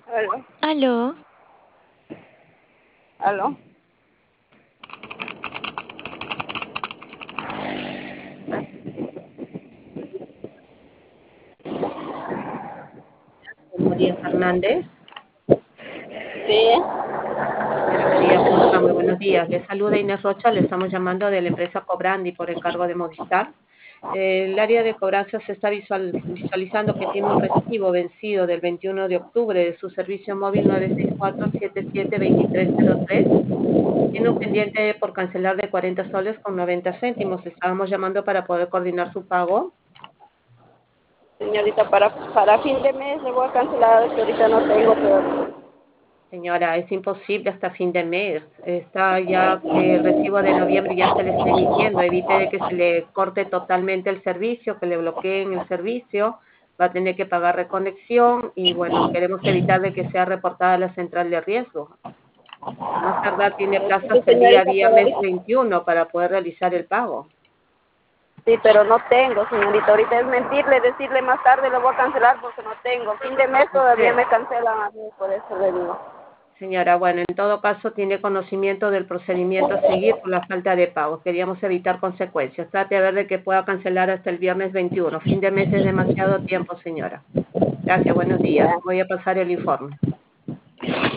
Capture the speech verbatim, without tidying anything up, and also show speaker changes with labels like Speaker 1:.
Speaker 1: Aló,
Speaker 2: Aló,
Speaker 1: aló.
Speaker 3: María Fernández.
Speaker 1: Sí,
Speaker 3: Señora María, ¿cómo está? Muy buenos días. Le saluda Inés Rocha, le estamos llamando de la empresa Cobrandi por encargo de Movistar. Eh, El área de cobranza se está visual- visualizando que tiene un recibo vencido del veintiuno de octubre de su servicio móvil nueve seis cuatro, siete siete, dos tres cero tres. Tiene un pendiente por cancelar de cuarenta soles con noventa céntimos. Le estábamos llamando para poder coordinar su pago.
Speaker 1: señorita, para, para fin de mes le voy a cancelar, que ahorita no tengo todavía.
Speaker 3: Señora, es imposible hasta fin de mes. Está ya que el recibo de noviembre ya se le está emitiendo. Evite de que se le corte totalmente el servicio, que le bloqueen el servicio. Va a tener que pagar reconexión y bueno, queremos evitar de que sea reportada a la central de riesgo. A más tardar tiene plazo
Speaker 1: Sí,
Speaker 3: hasta el día
Speaker 1: señorita, pero
Speaker 3: viernes
Speaker 1: ahorita,
Speaker 3: veintiuno para poder realizar el pago.
Speaker 1: sí, pero no tengo, señorita. Ahorita es mentirle, decirle más tarde le voy a cancelar porque no tengo. Fin de mes todavía
Speaker 3: Usted,
Speaker 1: me cancelan a mí, por eso le digo.
Speaker 3: señora, bueno, en todo caso tiene conocimiento del procedimiento a seguir por la falta de pago. Queríamos evitar consecuencias. Trate a ver de que pueda cancelar hasta el viernes veintiuno. Fin de mes es demasiado tiempo, señora. Gracias, buenos días.
Speaker 1: Ya.
Speaker 3: Voy a pasar el informe.